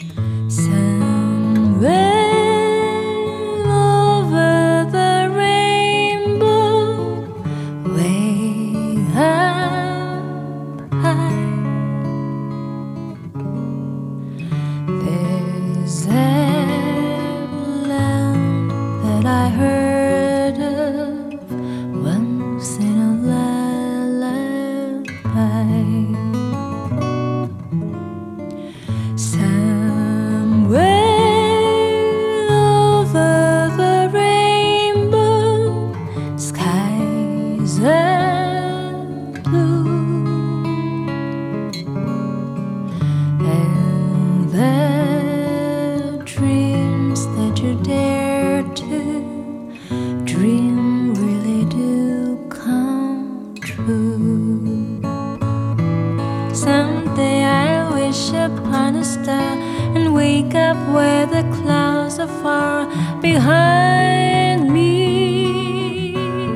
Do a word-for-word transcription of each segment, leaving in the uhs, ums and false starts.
Somewhere over the rainbow, way up high, there's that land that I heard of once in a lullaby. Somewhere over the rainbow, skies are blue, and the dreams that you dare to dream really do come true. Someday I'll wish upon a star and wake up where the clouds are far behind me,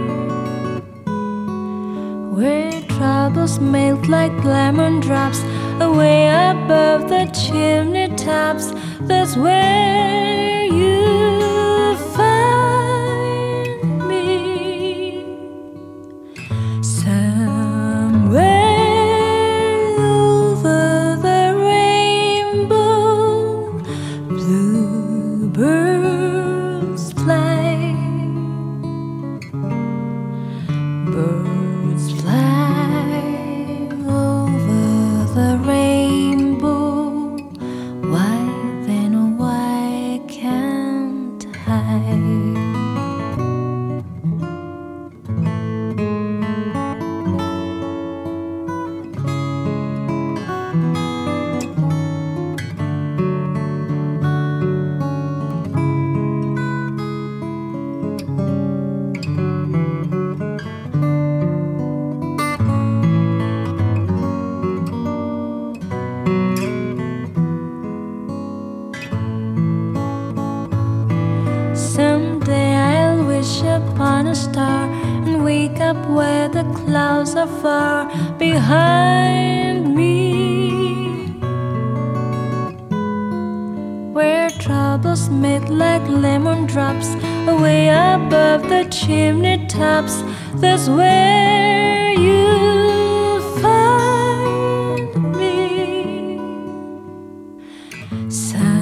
where troubles melt like lemon drops away above the chimney tops. That's where you find me. Somewhere over the rainbow, bluebirds fly, birds fly over the rainbow. Why then, why can't I? Someday I'll wish upon a star and wake up where the clouds are far behind me, where troubles melt like lemon drops away above the chimney tops. That's where you find me.